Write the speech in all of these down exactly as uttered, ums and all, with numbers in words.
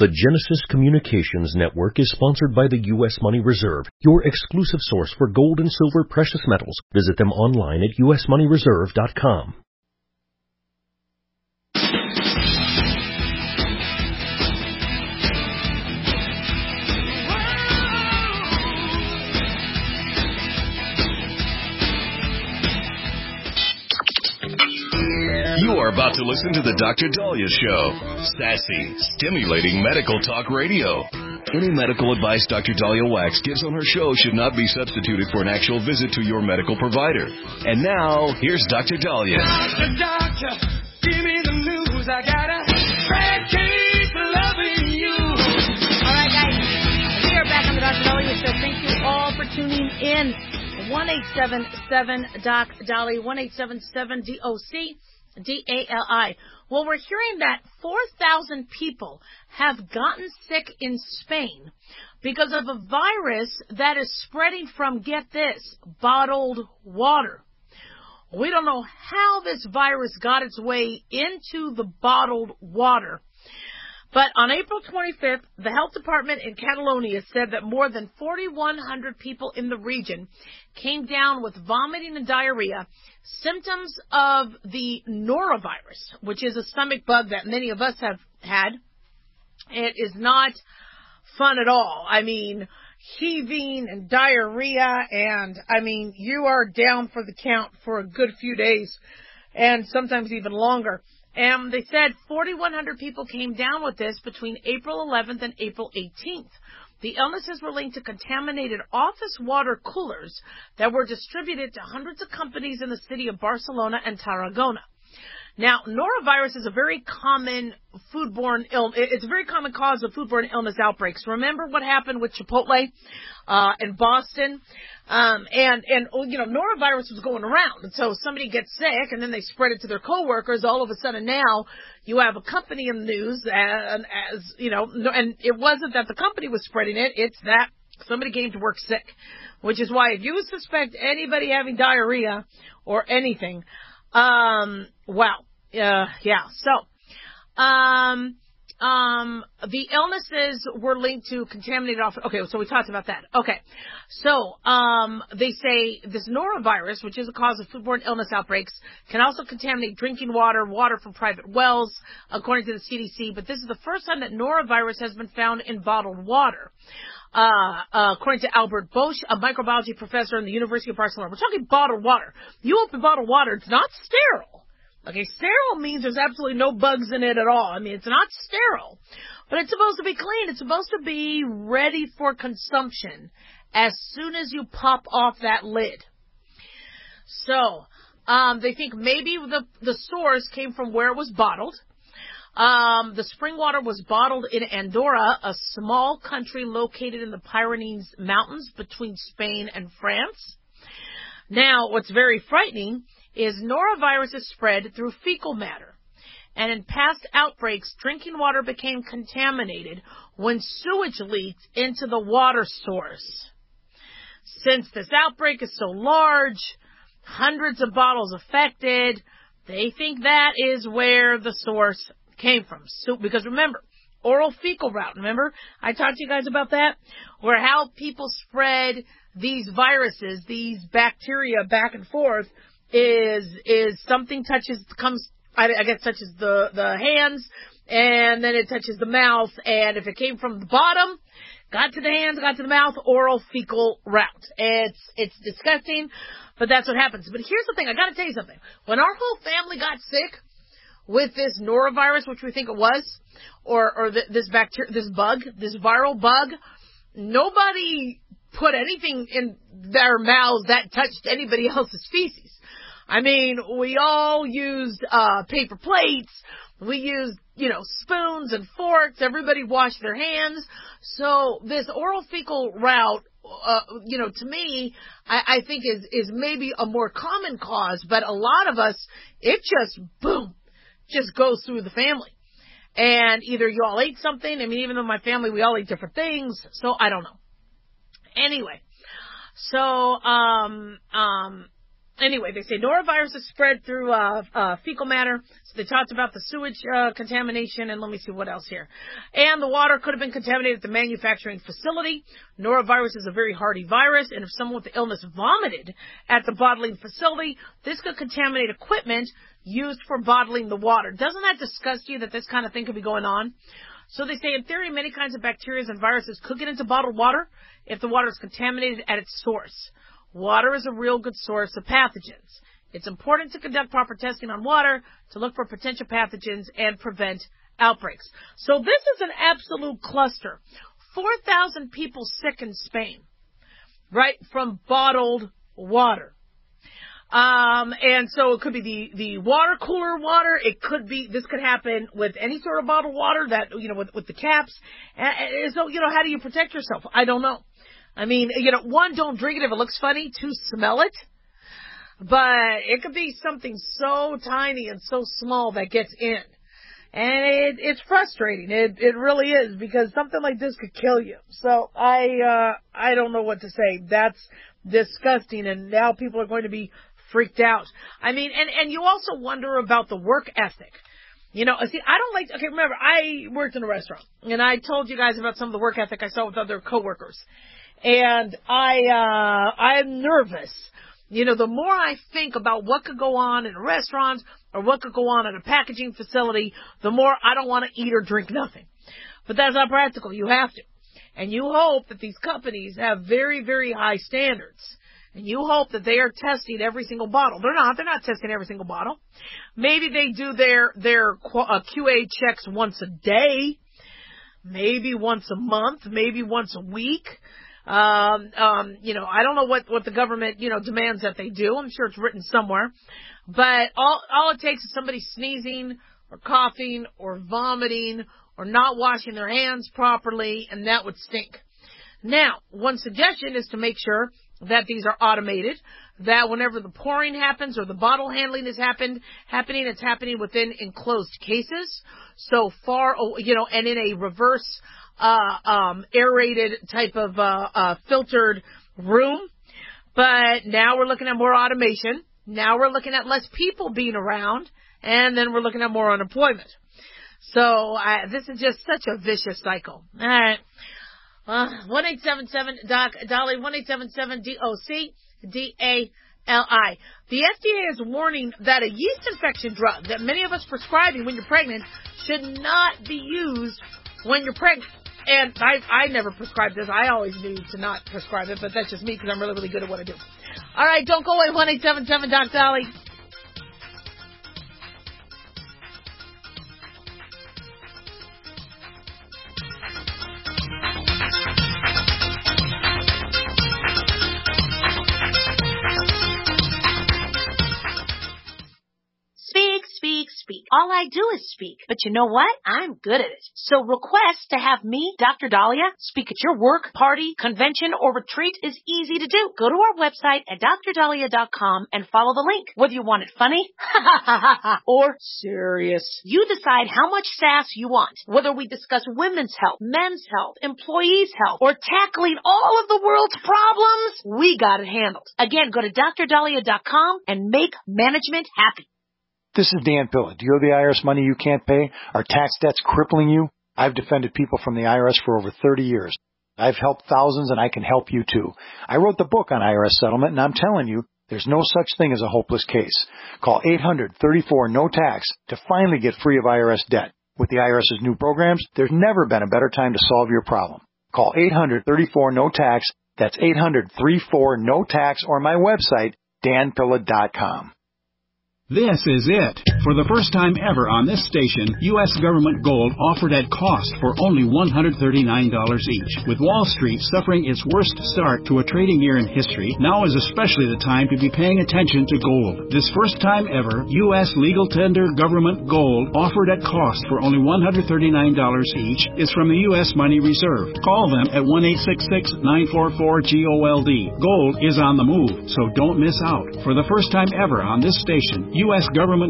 The Genesis Communications Network is sponsored by the U S Money Reserve, your exclusive source for gold and silver precious metals. Visit them online at u s money reserve dot com. You are about to listen to the Doctor Daliah Show. Sassy, stimulating medical talk radio. Any medical advice Doctor Daliah Wax gives on her show should not be substituted for an actual visit to your medical provider. And now, here's Doctor Daliah. Doctor, doctor, give me the news. I got a bad case of loving you. All right, guys. We are back on the Doctor Daliah Show. Thank you all for tuning in. one eight seven seven doc Dali, one eight seven seven D O C D A L I. Well, we're hearing that four thousand people have gotten sick in Spain because of a virus that is spreading from, get this, bottled water. We don't know how this virus got its way into the bottled water. But on April twenty-fifth, the health department in Catalonia said that more than forty-one hundred people in the region came down with vomiting and diarrhea, symptoms of the norovirus, which is a stomach bug that many of us have had. It is not fun at all. I mean, heaving and diarrhea, and I mean, you are down for the count for a good few days, and sometimes even longer. And they said forty-one hundred people came down with this between April eleventh and April eighteenth. The illnesses were linked to contaminated office water coolers that were distributed to hundreds of companies in the city of Barcelona and Tarragona. Now, norovirus is a very common foodborne illness. It's a very common cause of foodborne illness outbreaks. Remember what happened with Chipotle uh, in Boston? Um, and, and, you know, norovirus was going around. And so somebody gets sick and then they spread it to their coworkers. All of a sudden now you have a company in the news and, as, you know, and it wasn't that the company was spreading it. It's that somebody came to work sick, which is why if you suspect anybody having diarrhea or anything, um, well, uh, yeah, so, um, Um, the illnesses were linked to contaminated office. Okay, so we talked about that. Okay, so um, they say this norovirus, which is a cause of foodborne illness outbreaks, can also contaminate drinking water, water from private wells, according to the C D C. But this is the first time that norovirus has been found in bottled water. Uh, uh, according to Albert Bosch, a microbiology professor in the University of Barcelona. We're talking bottled water. You open bottled water, it's not sterile. Okay, sterile means there's absolutely no bugs in it at all. I mean, it's not sterile, but it's supposed to be clean. It's supposed to be ready for consumption as soon as you pop off that lid. So, um, they think maybe the, the source came from where it was bottled. Um, the spring water was bottled in Andorra, a small country located in the Pyrenees Mountains between Spain and France. Now, what's very frightening is norovirus is spread through fecal matter. And in past outbreaks, drinking water became contaminated when sewage leaked into the water source. Since this outbreak is so large, hundreds of bottles affected, they think that is where the source came from. So, because remember, oral fecal route, remember? I talked to you guys about that? Where how people spread these viruses, these bacteria back and forth, is is something touches, comes, I, I guess touches the, the hands, and then it touches the mouth, and if it came from the bottom, got to the hands, got to the mouth, oral fecal route. It's, it's disgusting, but that's what happens. But here's the thing, I gotta tell you something. When our whole family got sick with this norovirus, which we think it was, or, or the, this bacteria, this bug, this viral bug, nobody put anything in their mouths that touched anybody else's feces. I mean, we all used uh paper plates. We used, you know, spoons and forks. Everybody washed their hands. So this oral fecal route, uh, you know, to me, I, I think is is maybe a more common cause. But a lot of us, it just boom, just goes through the family. And either you all ate something. I mean, even though my family, we all ate different things. So I don't know. Anyway, so um um. Anyway, they say norovirus is spread through uh, uh, fecal matter. So they talked about the sewage uh, contamination, and let me see what else here. And the water could have been contaminated at the manufacturing facility. Norovirus is a very hardy virus, and if someone with the illness vomited at the bottling facility, this could contaminate equipment used for bottling the water. Doesn't that disgust you that this kind of thing could be going on? So they say, in theory, many kinds of bacteria and viruses could get into bottled water if the water is contaminated at its source. Water is a real good source of pathogens. It's important to conduct proper testing on water to look for potential pathogens and prevent outbreaks. So this is an absolute cluster. four thousand people sick in Spain, right, from bottled water. Um, and so it could be the, the water cooler water. It could be, this could happen with any sort of bottled water that, you know, with, with the caps. And so, you know, how do you protect yourself? I don't know. I mean, you know, one, don't drink it if it looks funny. Two, smell it. But it could be something so tiny and so small that gets in. And it, it's frustrating. It, it really is, because something like this could kill you. So I, uh, I don't know what to say. That's disgusting. And now people are going to be freaked out. I mean, and, and you also wonder about the work ethic. You know, see, I don't like, okay, remember, I worked in a restaurant, and I told you guys about some of the work ethic I saw with other coworkers. And I, uh, I'm nervous. You know, the more I think about what could go on in a restaurant or what could go on in a packaging facility, the more I don't want to eat or drink nothing. But that's not practical. You have to. And you hope that these companies have very, very high standards. And you hope that they are testing every single bottle. They're not. They're not testing every single bottle. Maybe they do their, their uh, Q A checks once a day. Maybe once a month. Maybe once a week. Um, um, you know, I don't know what, what the government, you know, demands that they do. I'm sure it's written somewhere. But all, all it takes is somebody sneezing or coughing or vomiting or not washing their hands properly, and that would stink. Now, one suggestion is to make sure that these are automated, that whenever the pouring happens or the bottle handling is happened, happening, it's happening within enclosed cases. So far, you know, and in a reverse, uh, um, aerated type of, uh, uh, filtered room. But now we're looking at more automation. Now we're looking at less people being around, and then we're looking at more unemployment. So, uh, this is just such a vicious cycle. All right. Uh, one eight seven seven Doc Dolly, one eight seven seven D O C D A L I. The F D A is warning that a yeast infection drug that many of us prescribing when you're pregnant should not be used when you're pregnant. And I, I never prescribed this. I always knew to not prescribe it, but that's just me because I'm really, really good at what I do. All right, don't go away, one eight seven seven Doc Dolly. Speak. All I do is speak. But you know what? I'm good at it. So request to have me, Doctor Dahlia, speak at your work, party, convention, or retreat is easy to do. Go to our website at D R dahlia dot com and follow the link. Whether you want it funny or serious, you decide how much sass you want. Whether we discuss women's health, men's health, employees' health, or tackling all of the world's problems, we got it handled. Again, go to D R dahlia dot com and make management happy. This is Dan Pilla. Do you owe the I R S money you can't pay? Are tax debts crippling you? I've defended people from the I R S for over thirty years. I've helped thousands, and I can help you too. I wrote the book on I R S settlement, and I'm telling you, there's no such thing as a hopeless case. Call eight hundred thirty-four no tax to finally get free of I R S debt. With the IRS's new programs, there's never been a better time to solve your problem. Call eight hundred thirty-four no tax. That's eight hundred thirty-four no tax, or my website, dan pilla dot com. This is it. For the first time ever on this station, U S government gold offered at cost for only one hundred thirty-nine dollars each. With Wall Street suffering its worst start to a trading year in history, now is especially the time to be paying attention to gold. This first time ever, U S legal tender government gold offered at cost for only one hundred thirty-nine dollars each is from the U S Money Reserve. Call them at one eight six six, nine four four, G O L D. Gold is on the move, so don't miss out. For the first time ever on this station, U S government gold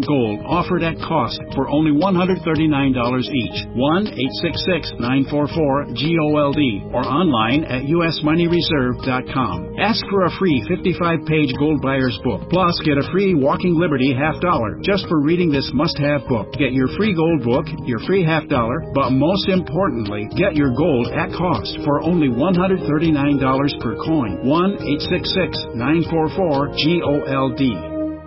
offered at cost for only one hundred thirty-nine dollars each. one eight six six, nine four four, G O L D or online at U S money reserve dot com. Ask for a free fifty-five page Gold Buyer's Book. Plus, get a free Walking Liberty half dollar just for reading this must-have book. Get your free gold book, your free half dollar, but most importantly, get your gold at cost for only one hundred thirty-nine dollars per coin. one eight six six, nine four four, G O L D.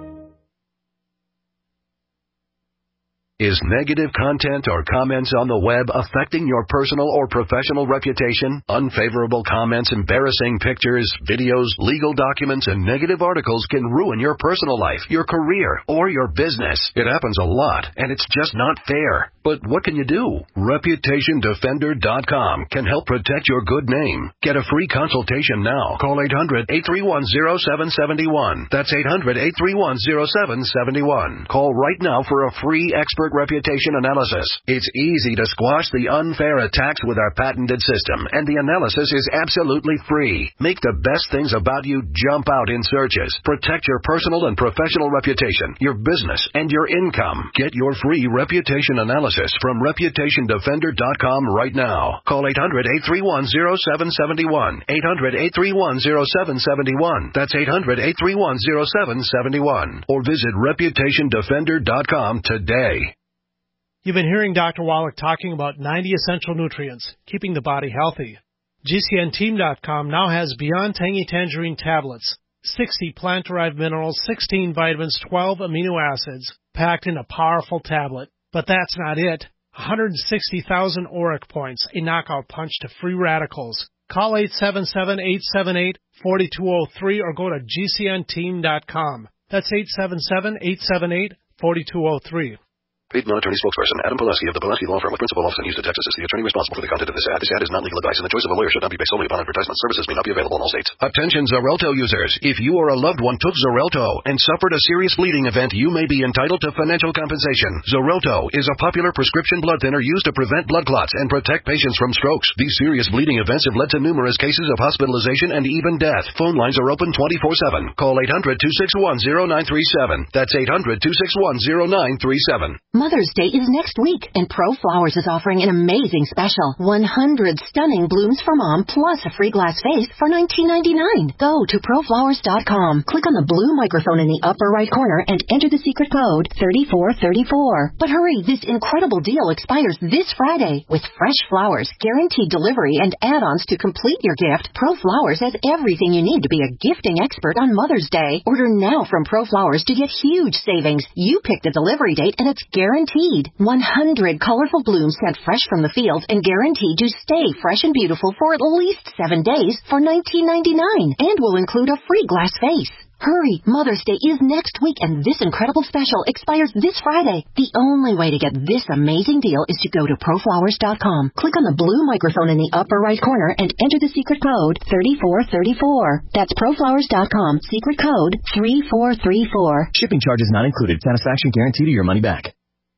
Is negative content or comments on the web affecting your personal or professional reputation? Unfavorable comments, embarrassing pictures, videos, legal documents, and negative articles can ruin your personal life, your career, or your business. It happens a lot, and it's just not fair. But what can you do? Reputation Defender dot com can help protect your good name. Get a free consultation now. Call eight hundred, eight three one, zero seven seven one. That's eight hundred, eight three one, zero seven seven one. Call right now for a free expert reputation analysis. It's easy to squash the unfair attacks with our patented system, and the analysis is absolutely free. Make the best things about you jump out in searches. Protect your personal and professional reputation, your business, and your income. Get your free reputation analysis from Reputation Defender dot com right now. Call eight hundred, eight three one, zero seven seven one. eight hundred, eight three one, zero seven seven one. That's eight hundred, eight three one, zero seven seven one. Or visit Reputation Defender dot com today. You've been hearing Doctor Wallach talking about ninety essential nutrients, keeping the body healthy. G C N team dot com now has Beyond Tangy Tangerine tablets, sixty plant-derived minerals, sixteen vitamins, twelve amino acids, packed in a powerful tablet. But that's not it. one hundred sixty thousand auric points, a knockout punch to free radicals. Call eight seven seven, eight seven eight, four two zero three or go to G C N team dot com. That's eight seven seven, eight seven eight, four two zero three. Paid non-attorney spokesperson Adam Pileski of the Pileski Law Firm with principal office in Houston, Texas is the attorney responsible for the content of this ad. This ad is not legal advice, and the choice of a lawyer should not be based solely upon advertisement. Services may not be available in all states. Attention Xarelto users. If you or a loved one took Xarelto and suffered a serious bleeding event, you may be entitled to financial compensation. Xarelto is a popular prescription blood thinner used to prevent blood clots and protect patients from strokes. These serious bleeding events have led to numerous cases of hospitalization and even death. Phone lines are open twenty-four seven. Call eight hundred, two six one, zero nine three seven. That's eight hundred, two six one, zero nine three seven. Mother's Day is next week, and ProFlowers is offering an amazing special. one hundred stunning blooms for Mom, plus a free glass vase for nineteen ninety-nine. Go to Pro Flowers dot com, click on the blue microphone in the upper right corner, and enter the secret code thirty-four thirty-four. But hurry, this incredible deal expires this Friday. With fresh flowers, guaranteed delivery, and add-ons to complete your gift, ProFlowers has everything you need to be a gifting expert on Mother's Day. Order now from ProFlowers to get huge savings. You pick the delivery date, and it's guaranteed. one hundred colorful blooms sent fresh from the fields and guaranteed to stay fresh and beautiful for at least seven days for nineteen ninety-nine, and will include a free glass vase. Hurry, Mother's Day is next week, and this incredible special expires this Friday. The only way to get this amazing deal is to go to Pro Flowers dot com, click on the blue microphone in the upper right corner, and enter the secret code thirty-four thirty-four. That's Pro Flowers dot com, secret code three four three four. Shipping charges not included. Satisfaction guaranteed or your money back.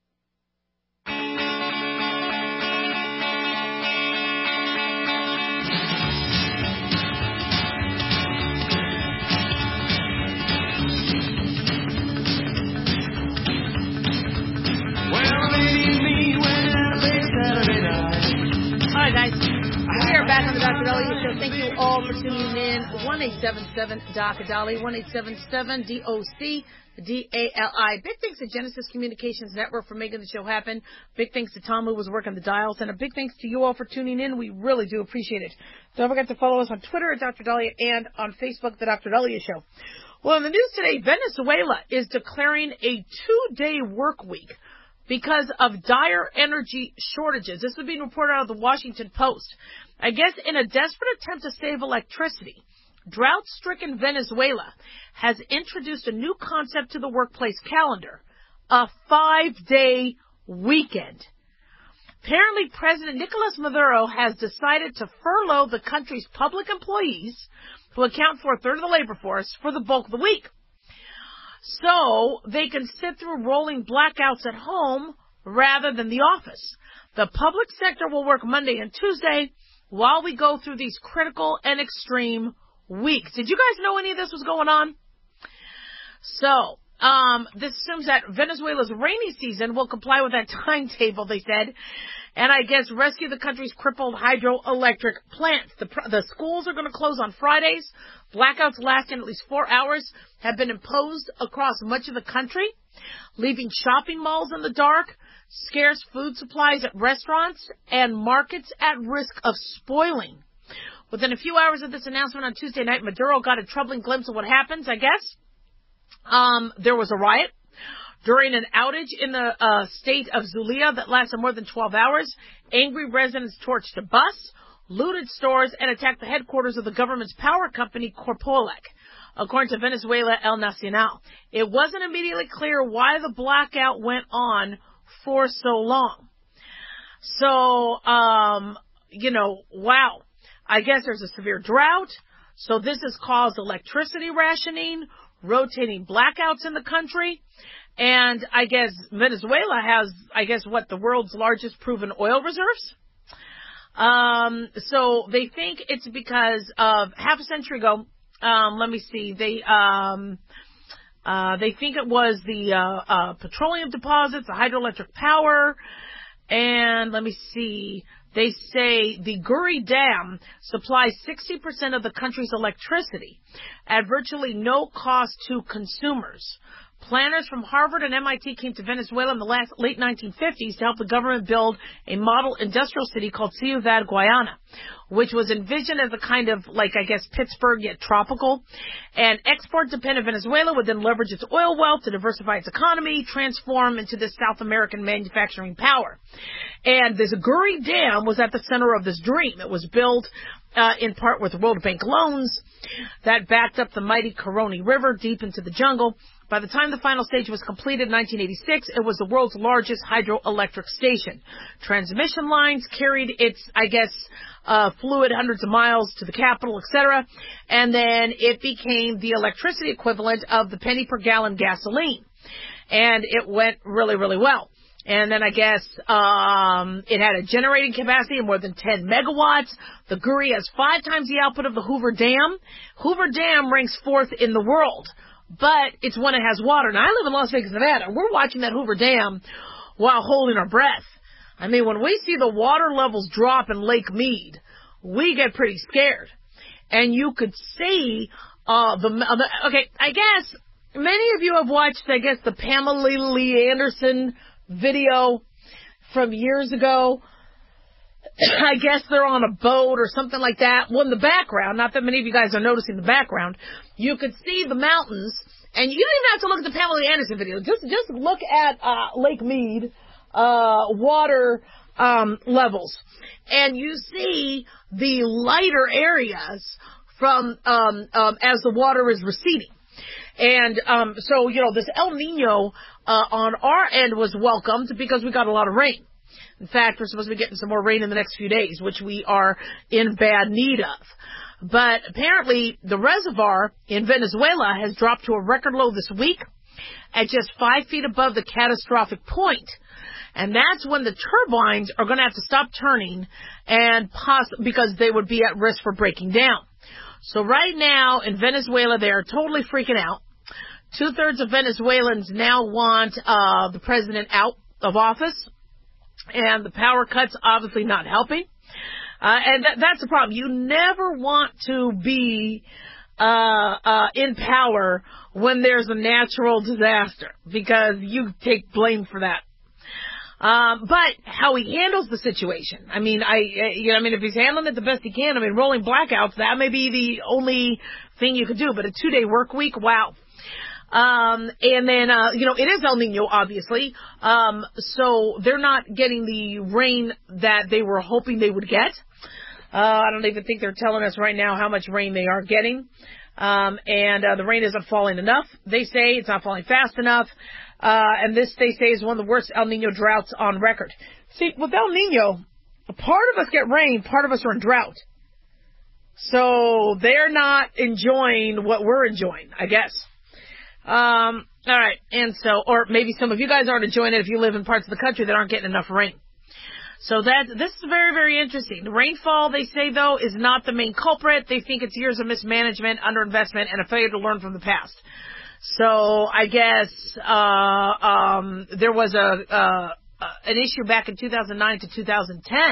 Back on the Doctor Dahlia Show. Thank you all for tuning in. one eight seven seven Doctor Dahlia, one eight seven seven D O C D A L I. Big thanks to Genesis Communications Network for making the show happen. Big thanks to Tom, who was working the dials. And a big thanks to you all for tuning in. We really do appreciate it. Don't forget to follow us on Twitter at Doctor Dahlia and on Facebook, The Doctor Dahlia Show. Well, in the news today, Venezuela is declaring a two-day work week because of dire energy shortages. This was being reported out of the Washington Post. I guess in a desperate attempt to save electricity, drought-stricken Venezuela has introduced a new concept to the workplace calendar, a five-day weekend. Apparently, President Nicolas Maduro has decided to furlough the country's public employees, who account for a third of the labor force, for the bulk of the week, so they can sit through rolling blackouts at home rather than the office. The public sector will work Monday and Tuesday while we go through these critical and extreme weeks. Did you guys know any of this was going on? So, um, this assumes that Venezuela's rainy season will comply with that timetable, they said, and I guess rescue the country's crippled hydroelectric plants. The, the schools are going to close on Fridays. Blackouts lasting at least four hours have been imposed across much of the country, leaving shopping malls in the dark, scarce food supplies at restaurants, and markets at risk of spoiling. Within a few hours of this announcement on Tuesday night, Maduro got a troubling glimpse of what happens, I guess. Um, there was a riot during an outage in the uh, state of Zulia that lasted more than twelve hours. Angry residents torched a bus, looted stores, and attacked the headquarters of the government's power company, Corpolec, according to Venezuela El Nacional. It wasn't immediately clear why the blackout went on for so long. So, um, you know, wow. I guess there's a severe drought. So this has caused electricity rationing, rotating blackouts in the country. And I guess Venezuela has, I guess, what, the world's largest proven oil reserves? Um, so they think it's because of half a century ago, um, let me see, they, um, uh, they think it was the, uh, uh, petroleum deposits, the hydroelectric power, and let me see, they say the Guri Dam supplies sixty percent of the country's electricity at virtually no cost to consumers. Planners from Harvard and M I T came to Venezuela in the last, late nineteen fifties to help the government build a model industrial city called Ciudad Guayana, which was envisioned as a kind of, like, I guess, Pittsburgh, yet tropical. And export-dependent Venezuela would then leverage its oil wealth to diversify its economy, transform into this South American manufacturing power. And this Guri Dam was at the center of this dream. It was built uh, in part with World Bank loans that backed up the mighty Caroni River deep into the jungle. By the time the final stage was completed in nineteen eighty-six, it was the world's largest hydroelectric station. Transmission lines carried its, I guess, uh, fluid hundreds of miles to the capital, et cetera. And then it became the electricity equivalent of the penny per gallon gasoline. And it went really, really well. And then I guess um it had a generating capacity of more than ten megawatts. The Guri has five times the output of the Hoover Dam. Hoover Dam ranks fourth in the world, but it's when it has water. Now, I live in Las Vegas, Nevada. We're watching that Hoover Dam while holding our breath. I mean, when we see the water levels drop in Lake Mead, we get pretty scared. And you could see uh the, uh, okay, I guess many of you have watched, I guess, the Pamela Lee Anderson video from years ago. I guess they're on a boat or something like that. Well, in the background, not that many of you guys are noticing the background, you could see the mountains, and you don't even have to look at the Pamela Anderson video. Just just look at uh, Lake Mead uh, water um, levels, and you see the lighter areas from um, um, as the water is receding. And um, so, you know, this El Nino uh, on our end was welcomed because we got a lot of rain. In fact, we're supposed to be getting some more rain in the next few days, which we are in bad need of. But apparently the reservoir in Venezuela has dropped to a record low this week at just five feet above the catastrophic point. And that's when the turbines are going to have to stop turning and poss- because they would be at risk for breaking down. So right now in Venezuela, they are totally freaking out. Two-thirds of Venezuelans now want uh, the president out of office. And the power cuts obviously not helping. Uh, and th- that's the problem. You never want to be uh, uh, in power when there's a natural disaster, because you take blame for that. Um, but how he handles the situation, I mean, I, you know, I mean, if he's handling it the best he can, I mean, rolling blackouts, that may be the only thing you could do. But a two-day work week, wow. Um, and then, uh, you know, it is El Nino, obviously. Um, so they're not getting the rain that they were hoping they would get. Uh, I don't even think they're telling us right now how much rain they are getting. Um, and, uh, the rain isn't falling enough. They say it's not falling fast enough. Uh, and this, they say, is one of the worst El Nino droughts on record. See, with El Nino, part of us get rain, part of us are in drought. So they're not enjoying what we're enjoying, I guess. Um, all right. And so, or maybe some of you guys aren't enjoying it if you live in parts of the country that aren't getting enough rain. So that, this is very, very interesting. The rainfall, they say, though, is not the main culprit. They think it's years of mismanagement, underinvestment, and a failure to learn from the past. So I guess uh um there was a uh an issue back in two thousand nine to two thousand ten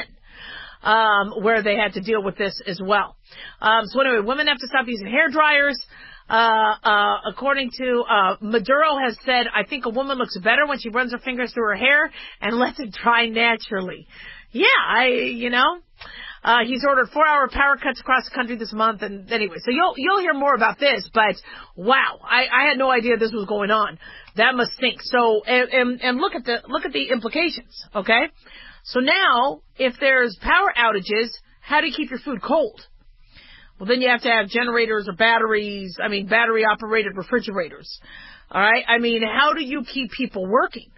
um where they had to deal with this as well. Um so anyway, women have to stop using hair dryers. Uh uh according to uh Maduro has said, I think a woman looks better when she runs her fingers through her hair and lets it dry naturally. Yeah, I you know Uh, he's ordered four-hour power cuts across the country this month, and anyway, so you'll you'll hear more about this. But wow, I, I had no idea this was going on. That must stink. So and, and and look at the look at the implications. Okay, so now if there's power outages, how do you keep your food cold? Well, then you have to have generators or batteries. I mean, battery-operated refrigerators. All right. I mean, how do you keep people working?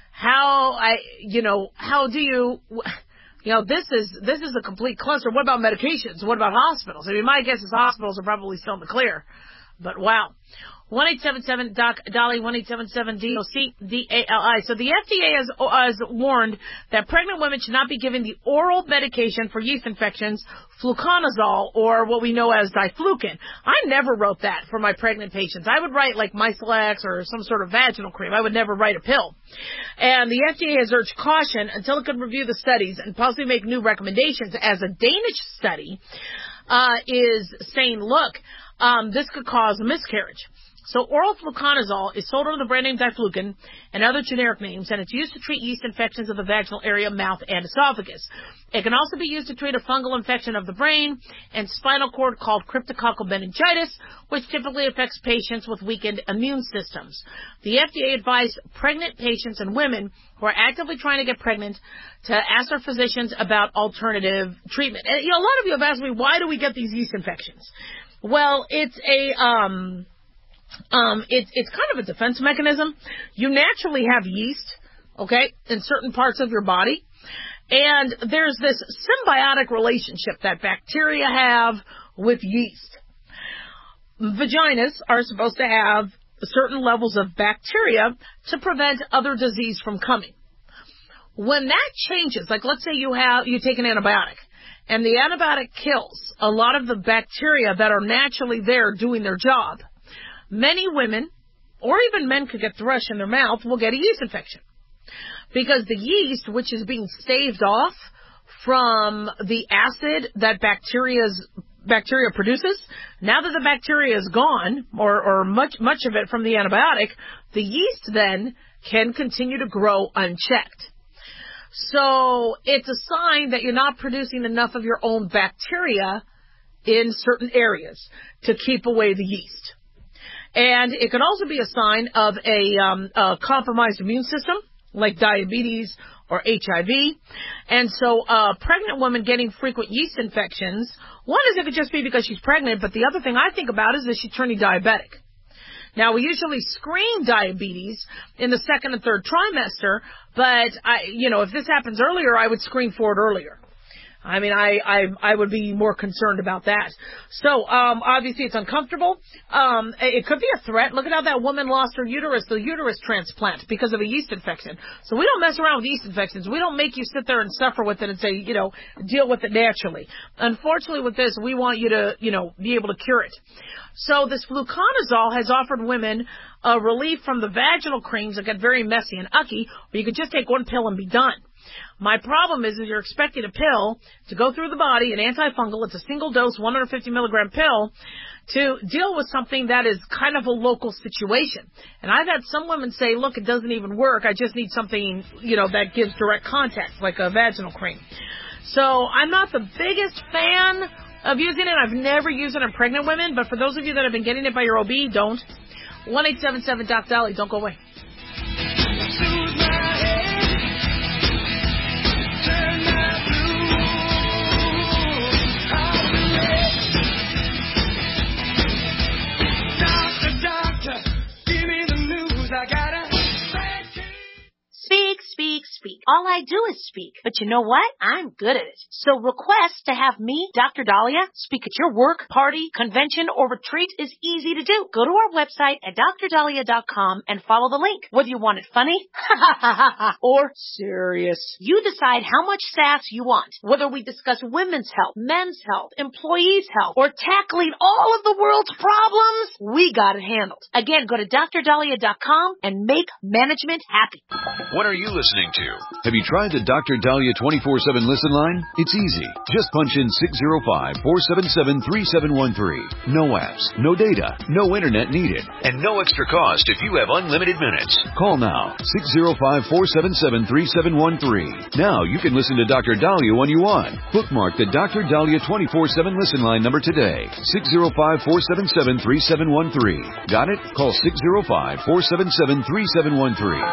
How I you know how do you You know, this is this is a complete cluster. What about medications? What about hospitals? I mean, my guess is hospitals are probably still in the clear. But wow. one eight seven seven Doc Dolly, one eight seven seven D O C D A L I. So the F D A has, has warned that pregnant women should not be given the oral medication for yeast infections, fluconazole, or what we know as diflucan. I never wrote that for my pregnant patients. I would write like Misolax or some sort of vaginal cream. I would never write a pill. And the F D A has urged caution until it can review the studies and possibly make new recommendations, as a Danish study uh, is saying, look, um, this could cause a miscarriage. So oral fluconazole is sold under the brand name Diflucan and other generic names, and it's used to treat yeast infections of the vaginal area, mouth, and esophagus. It can also be used to treat a fungal infection of the brain and spinal cord called cryptococcal meningitis, which typically affects patients with weakened immune systems. The F D A advised pregnant patients and women who are actively trying to get pregnant to ask their physicians about alternative treatment. And, you know, a lot of you have asked me, why do we get these yeast infections? Well, it's a... um Um, it's, it's kind of a defense mechanism. You naturally have yeast, okay, in certain parts of your body. And there's this symbiotic relationship that bacteria have with yeast. Vaginas are supposed to have certain levels of bacteria to prevent other disease from coming. When that changes, like let's say you have, you take an antibiotic, and the antibiotic kills a lot of the bacteria that are naturally there doing their job, many women, or even men could get thrush in their mouth, will get a yeast infection. Because the yeast, which is being staved off from the acid that bacteria's, bacteria produces, now that the bacteria is gone, or, or much, much of it from the antibiotic, the yeast then can continue to grow unchecked. So it's a sign that you're not producing enough of your own bacteria in certain areas to keep away the yeast. And it can also be a sign of a, um, a compromised immune system, like diabetes or H I V. And so uh pregnant women getting frequent yeast infections, one is it could just be because she's pregnant, but the other thing I think about is that she's turning diabetic. Now, we usually screen diabetes in the second and third trimester, but, I, you know, if this happens earlier, I would screen for it earlier. I mean, I, I, I would be more concerned about that. So, um, obviously it's uncomfortable. Um, it could be a threat. Look at how that woman lost her uterus, the uterus transplant, because of a yeast infection. So we don't mess around with yeast infections. We don't make you sit there and suffer with it and say, you know, deal with it naturally. Unfortunately with this, we want you to, you know, be able to cure it. So this fluconazole has offered women a relief from the vaginal creams that get very messy and ucky, or you could just take one pill and be done. My problem is, is you're expecting a pill to go through the body, an antifungal, it's a single dose, one hundred fifty milligram pill, to deal with something that is kind of a local situation. And I've had some women say, look, it doesn't even work, I just need something, you know, that gives direct contact, like a vaginal cream. So I'm not the biggest fan of using it. I've never used it on pregnant women, but for those of you that have been getting it by your O B, don't. one eight seven seven Doc Dolly, don't go away. Speak, speak, speak. All I do is speak. But you know what? I'm good at it. So request to have me, Doctor Dahlia, speak at your work, party, convention, or retreat is easy to do. Go to our website at d r dahlia dot com and follow the link. Whether you want it funny or serious, you decide how much sass you want. Whether we discuss women's health, men's health, employees' health, or tackling all of the world's problems, we got it handled. Again, go to d r dahlia dot com and make management happy. What are you listening to? Have you tried the Doctor Dahlia twenty-four seven listen line? It's easy. Just punch in six zero five, four seven seven, three seven one three. No apps, no data, no internet needed, and no extra cost if you have unlimited minutes. Call now, six zero five, four seven seven, three seven one three. Now you can listen to Doctor Dahlia when you want. Bookmark the Doctor Dahlia twenty-four seven listen line number today, six zero five, four seven seven, three seven one three. Got it? Call six zero five, four seven seven, three seven one three.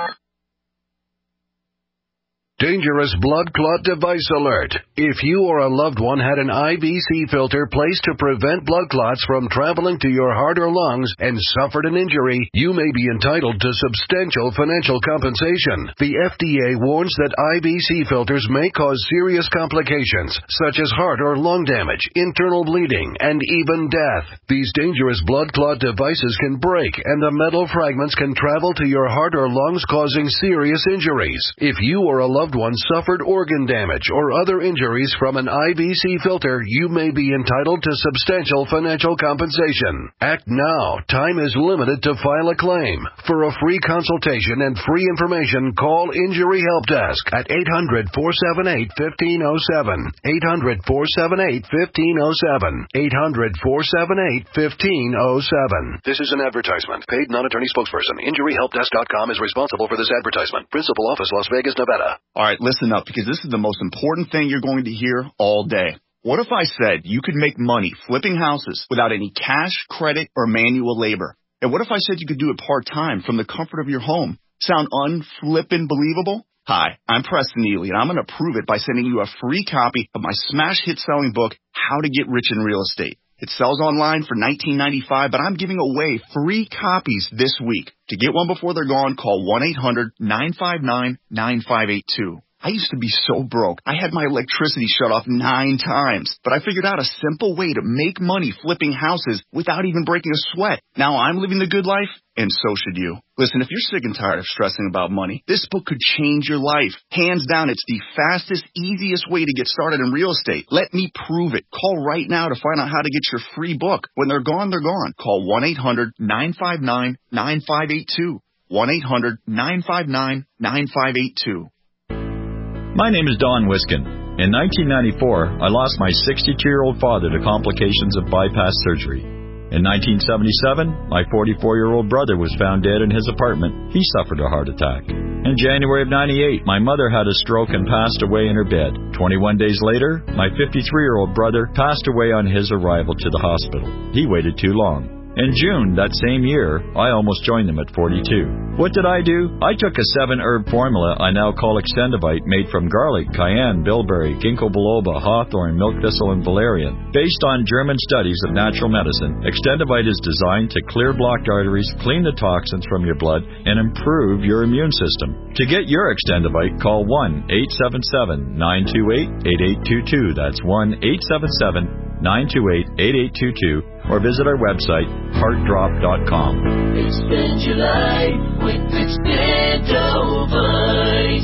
Dangerous blood clot device alert. If you or a loved one had an I V C filter placed to prevent blood clots from traveling to your heart or lungs and suffered an injury, you may be entitled to substantial financial compensation. The F D A warns that I V C filters may cause serious complications, such as heart or lung damage, internal bleeding, and even death. These dangerous blood clot devices can break, and the metal fragments can travel to your heart or lungs, causing serious injuries. If you or a loved one suffered organ damage or other injuries from an I V C filter, you may be entitled to substantial financial compensation. Act now. Time is limited to file a claim. For a free consultation and free information, call Injury Help Desk at eight hundred, four seven eight, one five zero seven. eight hundred, four seven eight, one five zero seven. eight hundred, four seven eight, one five zero seven. This is an advertisement. Paid non-attorney spokesperson. Injury Help Desk dot com is responsible for this advertisement. Principal office, Las Vegas, Nevada. All right, listen up, because this is the most important thing you're going to hear all day. What if I said you could make money flipping houses without any cash, credit, or manual labor? And what if I said you could do it part-time from the comfort of your home? Sound unflippin' believable? Hi, I'm Preston Neely, and I'm going to prove it by sending you a free copy of my smash hit selling book, How to Get Rich in Real Estate. It sells online for nineteen ninety-five dollars, but I'm giving away free copies this week. To get one before they're gone, call one eight hundred, nine five nine, nine five eight two. I used to be so broke. I had my electricity shut off nine times, but I figured out a simple way to make money flipping houses without even breaking a sweat. Now I'm living the good life, and so should you. Listen, if you're sick and tired of stressing about money, this book could change your life. Hands down, it's the fastest, easiest way to get started in real estate. Let me prove it. Call right now to find out how to get your free book. When they're gone, they're gone. Call one eight hundred, nine five nine, nine five eight two. one eight hundred, nine five nine, nine five eight two. My name is Don Wiskin. In nineteen ninety-four, I lost my sixty-two-year-old father to complications of bypass surgery. In nineteen seventy-seven, my forty-four-year-old brother was found dead in his apartment. He suffered a heart attack. In January of ninety-eight, my mother had a stroke and passed away in her bed. twenty-one days later, my fifty-three-year-old brother passed away on his arrival to the hospital. He waited too long. In June that same year, I almost joined them at forty-two. What did I do? I took a seven-herb formula I now call Extendivite, made from garlic, cayenne, bilberry, ginkgo biloba, hawthorn, milk thistle, and valerian. Based on German studies of natural medicine, Extendivite is designed to clear blocked arteries, clean the toxins from your blood, and improve your immune system. To get your Extendivite, call one eight seven seven, nine two eight, eight eight two two. That's one eight seven seven, nine two eight, eight eight two two. Or visit our website, heart drop dot com. Extend your life with Extendovite.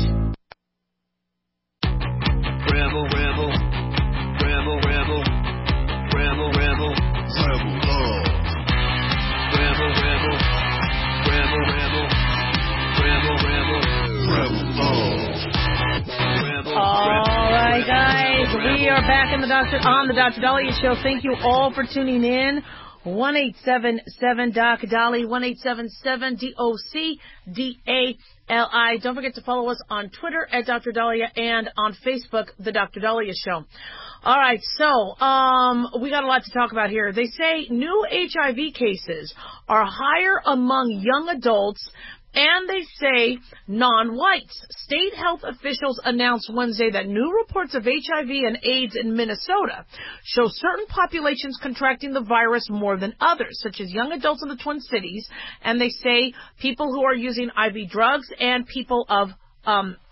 Rebel, rebel, rebel, rebel, rebel, rebel, rebel love. Rebel, rebel, rebel, rebel, rebel, rebel, rebel love. Rebel, all right, guys, we are back in the doctor on the Doctor Dahlia Show. Thank you all for tuning in. one eight seven seven Doc Dolly, one eight seven seven D O C D A L I. Don't forget to follow us on Twitter at Doctor Dahlia and on Facebook, The Doctor Dahlia Show. All right, so um, we got a lot to talk about here. They say new H I V cases are higher among young adults, and they say non-whites. State health officials announced Wednesday that new reports of H I V and AIDS in Minnesota show certain populations contracting the virus more than others, such as young adults in the Twin Cities, and they say people who are using I V drugs and people of um,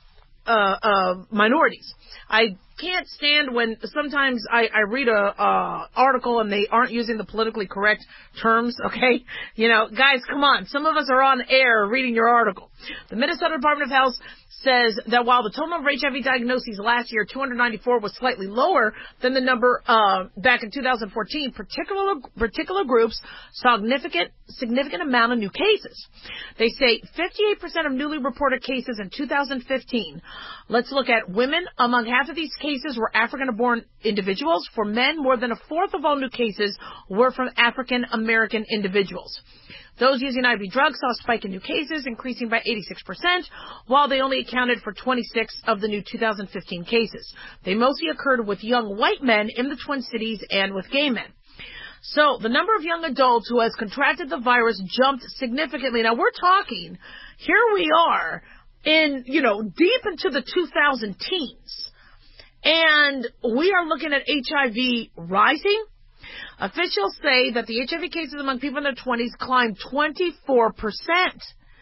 uh, uh, minorities. I can't stand when sometimes I, I read a uh, article and they aren't using the politically correct terms, okay? You know, guys, come on. Some of us are on air reading your article. The Minnesota Department of Health says that while the total number of H I V diagnoses last year, two hundred ninety-four, was slightly lower than the number uh, back in two thousand fourteen, particular particular groups saw significant significant amount of new cases. They say fifty-eight percent of newly reported cases in two thousand fifteen. Let's look at women. Among half of these cases were African-born individuals. For men, more than a fourth of all new cases were from African-American individuals. Those using I V drugs saw a spike in new cases, increasing by eighty-six percent, while they only accounted for twenty-six of the new two thousand fifteen cases. They mostly occurred with young white men in the Twin Cities and with gay men. So the number of young adults who has contracted the virus jumped significantly. Now we're talking, here we are in, you know, deep into the two thousand teens, and we are looking at H I V rising. Officials say that the H I V cases among people in their twenties climbed twenty-four percent.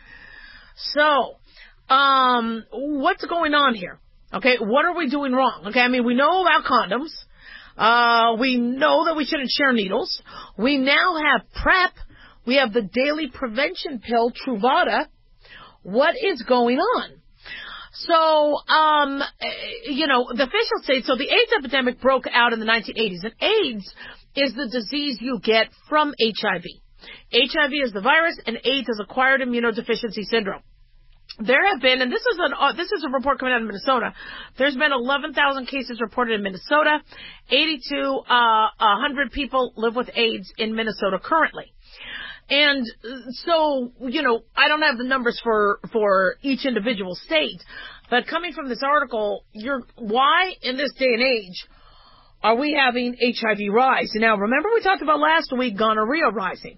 So, um, what's going on here? Okay, what are we doing wrong? Okay, I mean, we know about condoms. Uh, we know that we shouldn't share needles. We now have PrEP. We have the daily prevention pill, Truvada. What is going on? So, um, you know, the officials say, so the AIDS epidemic broke out in the nineteen eighties, and AIDS is the disease you get from H I V. H I V is the virus, and AIDS is acquired immunodeficiency syndrome. There have been, and this is an uh, this is a report coming out of Minnesota. There's been eleven thousand cases reported in Minnesota. eighty-two uh, hundred people live with AIDS in Minnesota currently. And so, you know, I don't have the numbers for, for each individual state, but coming from this article, you're, why in this day and age are we having H I V rise? Now, remember we talked about last week gonorrhea rising,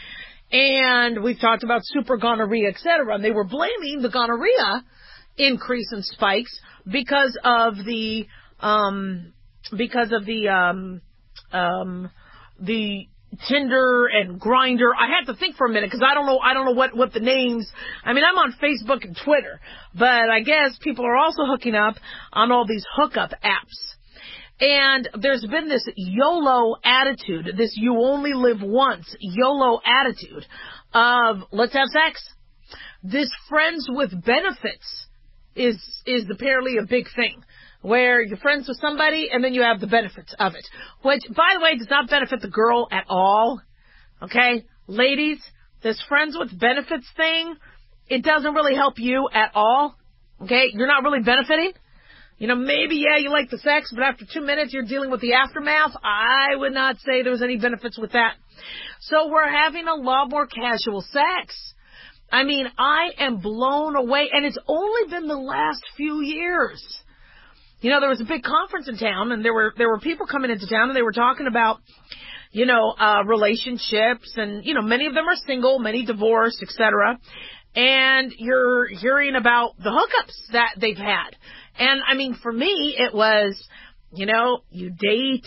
and we've talked about super gonorrhea, et cetera, and they were blaming the gonorrhea increase in spikes because of the, um, because of the, um, um, the, Tinder and Grindr. I had to think for a minute because I don't know. I don't know what what the names. I mean, I'm on Facebook and Twitter, but I guess people are also hooking up on all these hookup apps. And there's been this YOLO attitude, this you only live once YOLO attitude of let's have sex. This friends with benefits is is apparently a big thing, where you're friends with somebody and then you have the benefits of it, which, by the way, does not benefit the girl at all. Okay? Ladies, this friends with benefits thing, it doesn't really help you at all. Okay? You're not really benefiting. You know, maybe, yeah, you like the sex, but after two minutes you're dealing with the aftermath. I would not say there was any benefits with that. So we're having a lot more casual sex. I mean, I am blown away, and it's only been the last few years. You know, there was a big conference in town, and there were there were people coming into town, and they were talking about, you know, uh, relationships, and, you know, many of them are single, many divorced, et cetera. And you're hearing about the hookups that they've had. And, I mean, for me, it was, you know, you date.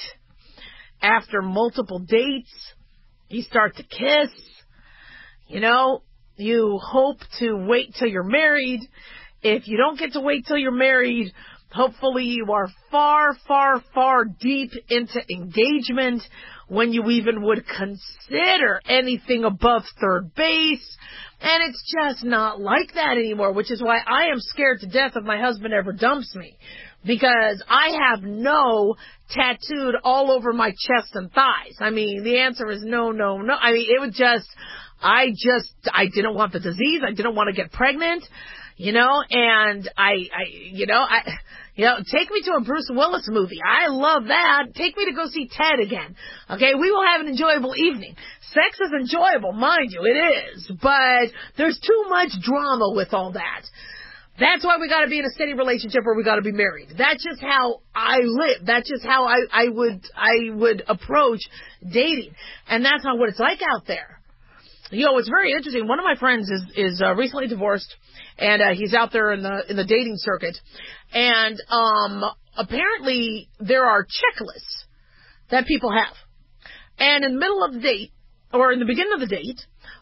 After multiple dates, you start to kiss. You know, you hope to wait till you're married. If you don't get to wait till you're married, hopefully you are far, far, far deep into engagement when you even would consider anything above third base. And it's just not like that anymore, which is why I am scared to death if my husband ever dumps me. Because I have no tattooed all over my chest and thighs. I mean, the answer is no, no, no. I mean, it would just, I just, I didn't want the disease. I didn't want to get pregnant, you know, and I, I, you know, I, you know, take me to a Bruce Willis movie. I love that. Take me to go see Ted again. Okay, we will have an enjoyable evening. Sex is enjoyable, mind you, it is. But there's too much drama with all that. That's why we got to be in a steady relationship or we got to be married. That's just how I live. That's just how I, I would I would approach dating. And that's not what it's like out there. You know, it's very interesting. One of my friends is is uh, recently divorced, and uh, he's out there in the in the dating circuit. And um, apparently there are checklists that people have. And in the middle of the date, or in the beginning of the date,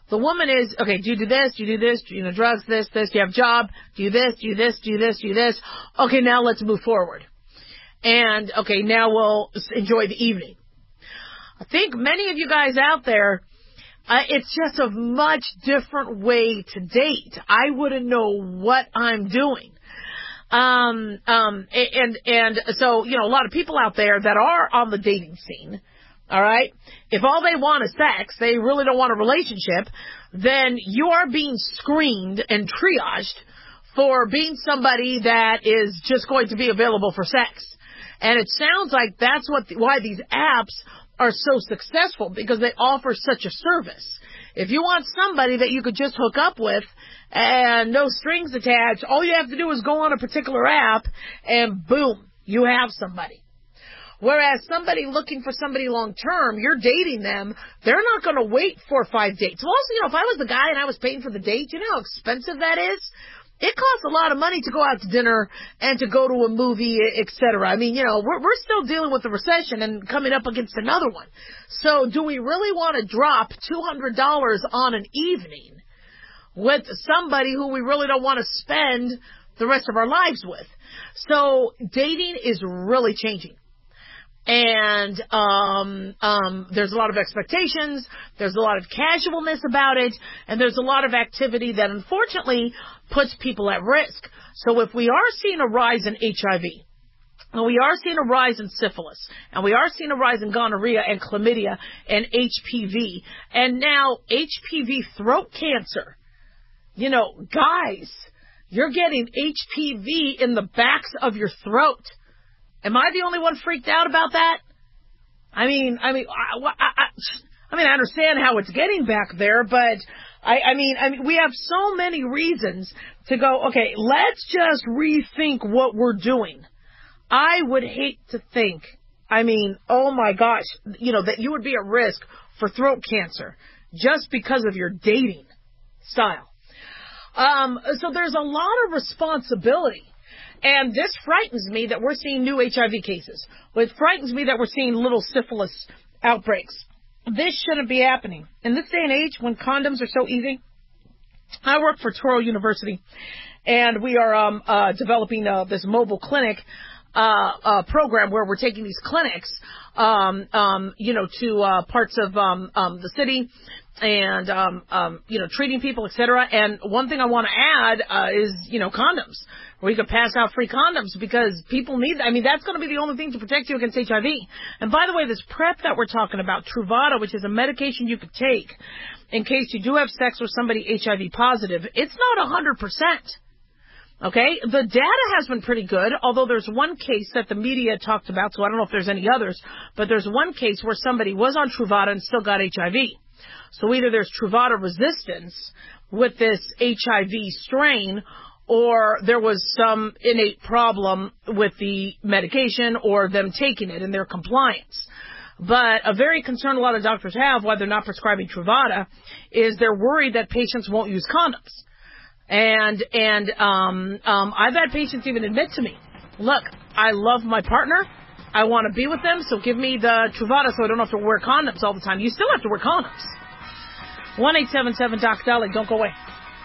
The woman is, okay, do you do this? Do you do this? Do you know drugs? This, this? Do you have a job? Do you this? Do you this? Do you this? Do you this? Okay, now let's move forward. And, okay, now we'll enjoy the evening. I think many of you guys out there, uh, it's just a much different way to date. I wouldn't know what I'm doing. Um, um, and, and so, you know, a lot of people out there that are on the dating scene, all right, if all they want is sex, they really don't want a relationship, then you are being screened and triaged for being somebody that is just going to be available for sex. And it sounds like that's what the, why these apps are so successful, because they offer such a service. If you want somebody that you could just hook up with and no strings attached, all you have to do is go on a particular app and boom, you have somebody. Whereas somebody looking for somebody long term, you're dating them, they're not going to wait four or five dates. Well, also, you know, if I was the guy and I was paying for the date, you know how expensive that is? It costs a lot of money to go out to dinner and to go to a movie, et cetera. I mean, you know, we're, we're still dealing with the recession and coming up against another one. So do we really want to drop two hundred dollars on an evening with somebody who we really don't want to spend the rest of our lives with? So dating is really changing. And um um there's a lot of expectations, there's a lot of casualness about it, and there's a lot of activity that unfortunately puts people at risk. So if we are seeing a rise in H I V, and we are seeing a rise in syphilis, and we are seeing a rise in gonorrhea and chlamydia and H P V, and now H P V throat cancer, you know, guys, you're getting H P V in the backs of your throat. Am I the only one freaked out about that? I mean, I mean, I, I, I mean, I understand how it's getting back there, but I, I mean, I mean, we have so many reasons to go, okay, let's just rethink what we're doing. I would hate to think, I mean, oh my gosh, you know, that you would be at risk for throat cancer just because of your dating style. Um, so there's a lot of responsibility. And this frightens me that we're seeing new H I V cases. It frightens me that we're seeing little syphilis outbreaks. This shouldn't be happening. In this day and age, when condoms are so easy, I work for Touro University, and we are um, uh, developing uh, this mobile clinic uh, uh, program where we're taking these clinics, um, um, you know, to uh, parts of um, um, the city and, um, um, you know, treating people, et cetera. And one thing I want to add uh, is, you know, condoms, where you could pass out free condoms because people need that. I mean, that's going to be the only thing to protect you against H I V. And by the way, this PrEP that we're talking about, Truvada, which is a medication you could take in case you do have sex with somebody H I V positive, it's not one hundred percent. Okay? The data has been pretty good, although there's one case that the media talked about, so I don't know if there's any others, but there's one case where somebody was on Truvada and still got H I V. So either there's Truvada resistance with this H I V strain, or there was some innate problem with the medication or them taking it and their compliance. But a very concern a lot of doctors have why they're not prescribing Truvada is they're worried that patients won't use condoms. And and um, um, I've had patients even admit to me, look, I love my partner. I want to be with them, so give me the Truvada so I don't have to wear condoms all the time. You still have to wear condoms. one eight seven seven Doc Dolly. Don't go away.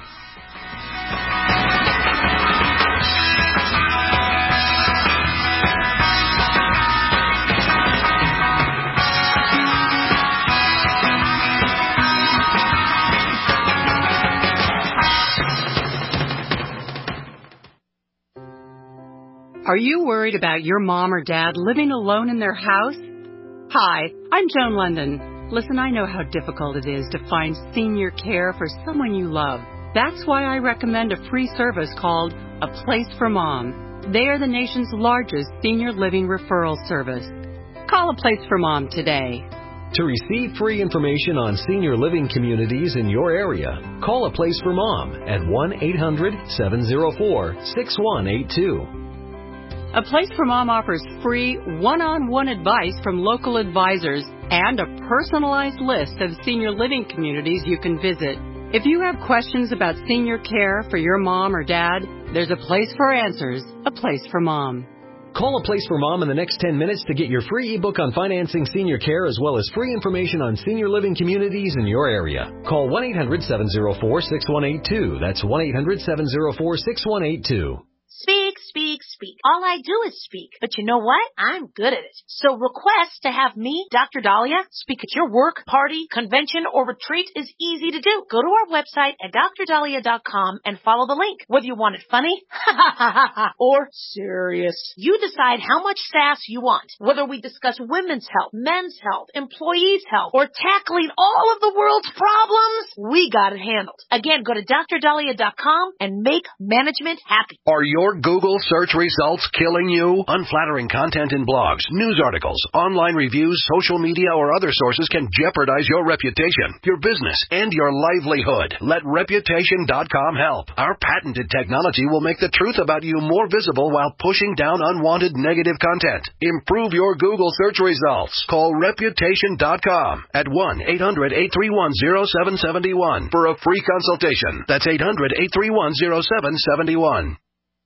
Are you worried about your mom or dad living alone in their house? Hi, I'm Joan London. Listen, I know how difficult it is to find senior care for someone you love. That's why I recommend a free service called A Place for Mom. They are the nation's largest senior living referral service. Call A Place for Mom today. To receive free information on senior living communities in your area, call A Place for Mom at one eight hundred seven oh four six one eight two. A Place for Mom offers free one-on-one advice from local advisors and a personalized list of senior living communities you can visit. If you have questions about senior care for your mom or dad, there's a place for answers, A Place for Mom. Call A Place for Mom in the next ten minutes to get your free ebook on financing senior care as well as free information on senior living communities in your area. Call one eight hundred seven oh four six one eight two. That's one eight hundred seven oh four six one eight two. Speak, speak, speak. All I do is speak. But you know what? I'm good at it. So request to have me, Doctor Dahlia, speak at your work, party, convention, or retreat is easy to do. Go to our website at dr dahlia dot com and follow the link. Whether you want it funny or serious, you decide how much sass you want. Whether we discuss women's health, men's health, employees' health, or tackling all of the world's problems, we got it handled. Again, go to dr dahlia dot com and make management happy. Are your Google search results killing you? Unflattering content in blogs, news articles, online reviews, social media, or other sources can jeopardize your reputation, your business, and your livelihood. Let reputation dot com help. Our patented technology will make the truth about you more visible while pushing down unwanted negative content. Improve your Google search results. Call reputation dot com at one eight hundred eight three one oh seven seven one for a free consultation. That's eight hundred eight three one oh seven seven one.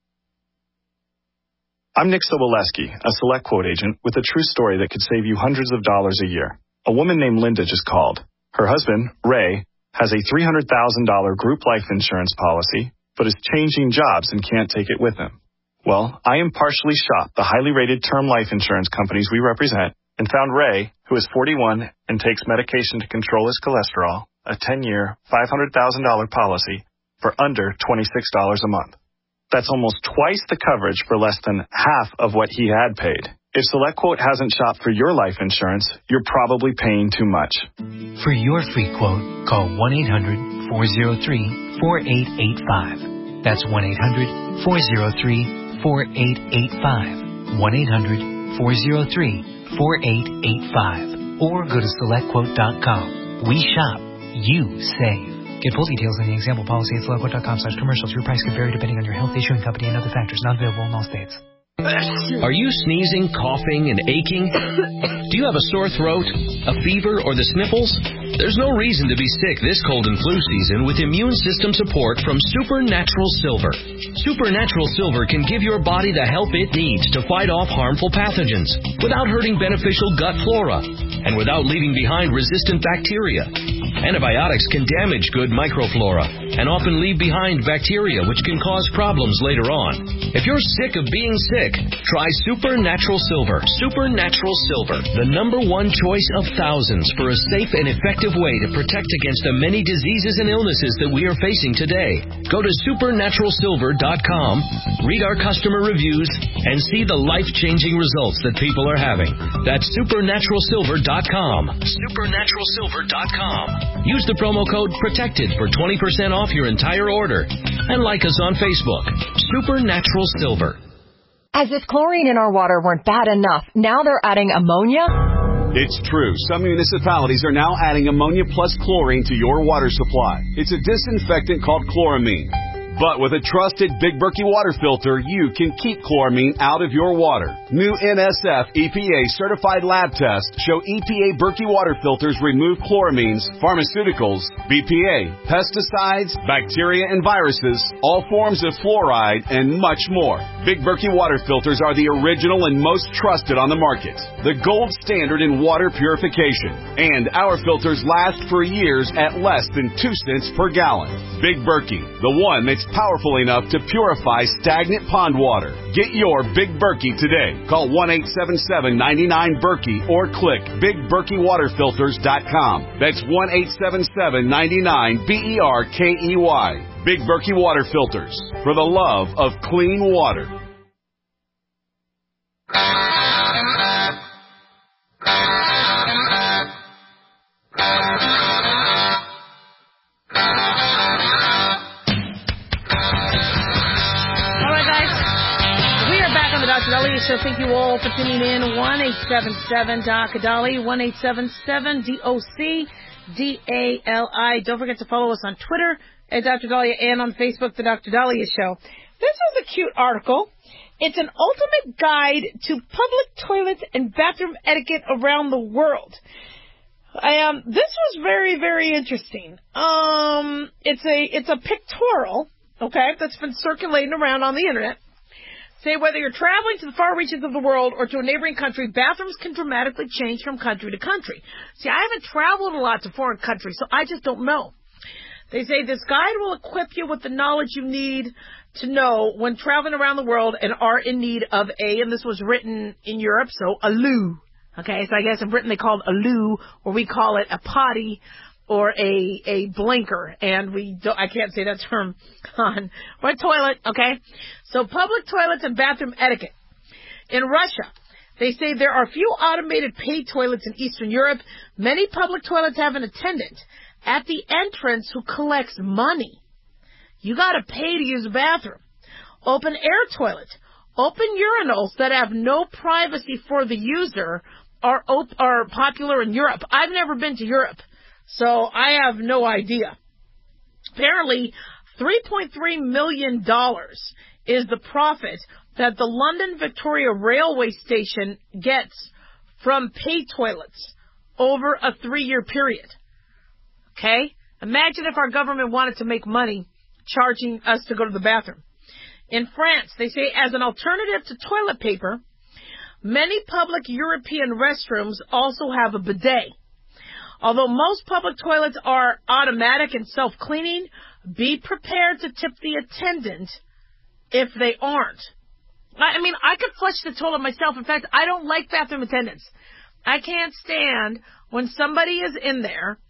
I'm Nick Soboleski, a Select Quote agent with a true story that could save you hundreds of dollars a year. A woman named Linda just called. Her husband, Ray, has a three hundred thousand dollars group life insurance policy, but is changing jobs and can't take it with him. Well, I impartially shopped the highly rated term life insurance companies we represent and found Ray, who is forty-one and takes medication to control his cholesterol, a ten-year, five hundred thousand dollars policy for under twenty-six dollars a month. That's almost twice the coverage for less than half of what he had paid. If SelectQuote hasn't shopped for your life insurance, you're probably paying too much. For your free quote, call one eight hundred four oh three four eight eight five. That's one eight hundred four oh three four eight eight five. one eight hundred four oh three four eight eight five. Or go to select quote dot com. We shop, you save. Get full details in the example policy at select quote dot com slash commercials. Your price could vary depending on your health, issuing company, and other factors. Not available in all states. Are you sneezing, coughing, and aching? Do you have a sore throat, a fever, or the sniffles? There's no reason to be sick this cold and flu season with immune system support from Supernatural Silver. Supernatural Silver can give your body the help it needs to fight off harmful pathogens without hurting beneficial gut flora and without leaving behind resistant bacteria. Antibiotics can damage good microflora and often leave behind bacteria which can cause problems later on. If you're sick of being sick, try Supernatural Silver. Supernatural Silver, the number one choice of thousands for a safe and effective way to protect against the many diseases and illnesses that we are facing today. Go to supernatural silver dot com, read our customer reviews, and see the life-changing results that people are having. That's supernatural silver dot com. supernatural silver dot com. Use the promo code PROTECTED for twenty percent off your entire order. And like us on Facebook. Supernatural Silver. As if chlorine in our water weren't bad enough, now they're adding ammonia? It's true. Some municipalities are now adding ammonia plus chlorine to your water supply. It's a disinfectant called chloramine. But with a trusted Big Berkey water filter, you can keep chloramine out of your water. New N S F E P A certified lab tests show E P A Berkey water filters remove chloramines, pharmaceuticals, B P A, pesticides, bacteria and viruses, all forms of fluoride, and much more. Big Berkey water filters are the original and most trusted on the market. The gold standard in water purification. And our filters last for years at less than two cents per gallon. Big Berkey, the one that's powerful enough to purify stagnant pond water. Get your Big Berkey today. Call one eight seven seven nine nine Berkey or click big berkey water filters dot com. That's one eight seven seven nine nine B E R K E Y. Big Berkey Water Filters, for the love of clean water. So thank you all for tuning in. one eight seven seven D O C D A L I, one eight seven seven D O C D A L I. Don't forget to follow us on Twitter at Doctor Dahlia and on Facebook, The Doctor Dahlia Show. This is a cute article. It's an ultimate guide to public toilet and bathroom etiquette around the world. Um, this was very, very interesting. Um, it's a it's a pictorial, okay, that's been circulating around on the internet. Say whether you're traveling to the far reaches of the world or to a neighboring country, bathrooms can dramatically change from country to country. See, I haven't traveled a lot to foreign countries, so I just don't know. They say this guide will equip you with the knowledge you need to know when traveling around the world and are in need of a, and this was written in Europe, so a loo. Okay, so I guess in Britain they call it a loo, or we call it a potty or a a blinker, and we don't, I can't say that term on, or a toilet, okay? So public toilets and bathroom etiquette. In Russia, they say there are few automated paid toilets in Eastern Europe. Many public toilets have an attendant at the entrance who collects money. You gotta pay to use a bathroom. Open air toilet. Open urinals that have no privacy for the user are op- are popular in Europe. I've never been to Europe, so I have no idea. Apparently, three point three million dollars is the profit that the London Victoria Railway Station gets from paid toilets over a three-year period. Okay? Imagine if our government wanted to make money charging us to go to the bathroom. In France, they say as an alternative to toilet paper, many public European restrooms also have a bidet. Although most public toilets are automatic and self-cleaning, be prepared to tip the attendant if they aren't. I mean, I could flush the toilet myself. In fact, I don't like bathroom attendants. I can't stand when somebody is in there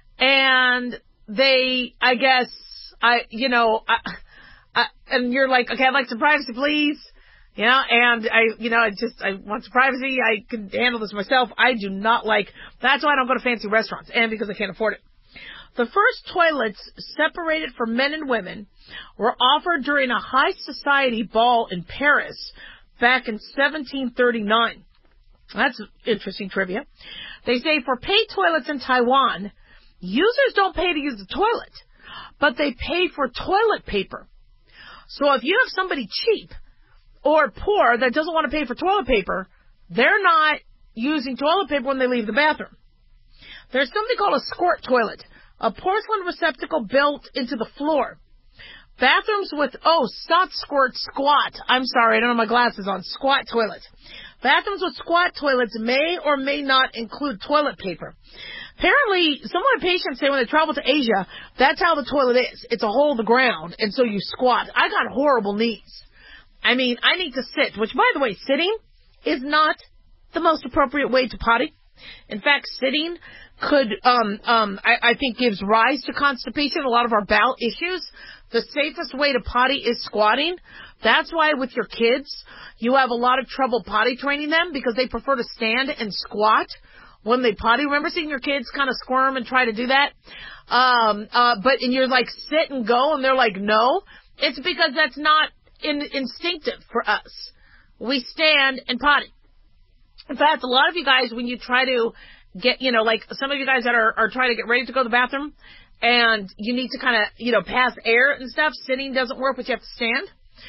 and they, I guess, I, you know, I, I, and you're like, okay, I'd like some privacy, please. You know, and I, you know, I just, I want some privacy. I can handle this myself. I do not like, that's why I don't go to fancy restaurants, and because I can't afford it. The first toilets separated for men and women were offered during a high society ball in Paris back in seventeen thirty-nine. That's interesting trivia. They say for paid toilets in Taiwan, users don't pay to use the toilet, but they pay for toilet paper. So if you have somebody cheap or poor that doesn't want to pay for toilet paper, they're not using toilet paper when they leave the bathroom. There's something called a squirt toilet, a porcelain receptacle built into the floor. Bathrooms with, oh, not squirt, squat. I'm sorry, I don't have my glasses on. Squat toilets. Bathrooms with squat toilets may or may not include toilet paper. Apparently, some of my patients say when they travel to Asia, that's how the toilet is. It's a hole in the ground, and so you squat. I got horrible knees. I mean, I need to sit, which, by the way, sitting is not the most appropriate way to potty. In fact, sitting could, um, um, I, I think, gives rise to constipation, a lot of our bowel issues. The safest way to potty is squatting. That's why with your kids, you have a lot of trouble potty training them because they prefer to stand and squat when they potty. Remember seeing your kids kind of squirm and try to do that? Um, uh, but, and you're like, sit and go, and they're like, no. It's because that's not in, instinctive for us. We stand and potty. In fact, a lot of you guys, when you try to get, you know, like some of you guys that are, are trying to get ready to go to the bathroom and you need to kind of, you know, pass air and stuff, sitting doesn't work, but you have to stand.